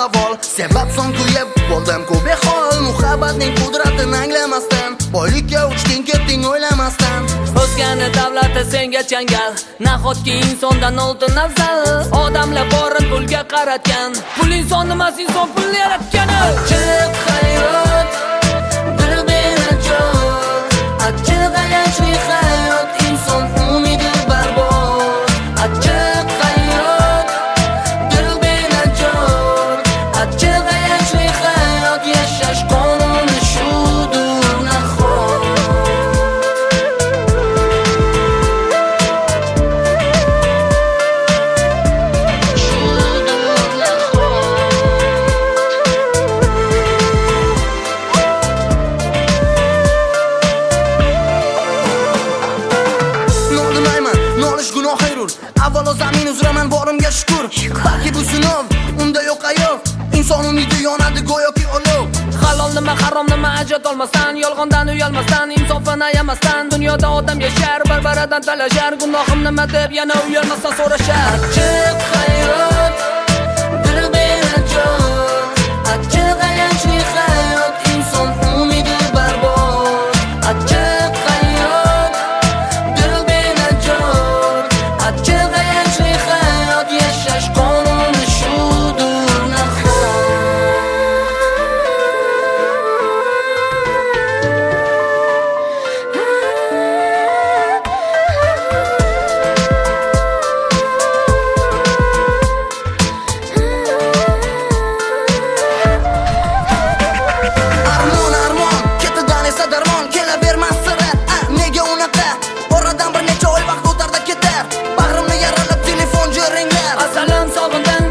savol. Sebab son kuyib bo'ldim ko'p behol. Muhabbatning qudratini anglamasdan, boylikka uchding ketding o'ylamasdan. O'zgani davlati senga changal, nahotki insondan oltin afzal. Odamlar borini pulga qaratgan, pul inson emas, inson pulni yaratgani. Achchiq hayot, dil berajot, achchiq ayanchli hayot, inson umidi barbod. Achchiq hayot, dil berajot, achchiq ayanchli hayot, yashash qonuni shudur nahot. Avvalo zamin uzraman borimga shukur. Balki bu sinov, unda yo'q ayov. Inson umidi yonadi go'yoki olov. Halol nima, harom nima ajrat olmasdan, yolg'ondan uyalmasdan, insofdan ayamasdan, dunyoda odam yashar, bir-biridan talashar, gunohim nima deb yana uyalmasdan so'rashar. Achchiq hayot, dil berajot, achchiq ayanchli hayot, inson umidi barbod. Achchiq hayot, dil berajot, achchiq ayanchli hayot, yashash qonuni shudur nahot. Armon, ketidan esa darmon, kelavermas sira. Nega unaqa? Oradan bir necha oy vaqt o'tarda ketar. Bag'rimni yaralab telefon jiringlar. Asalim sog'indan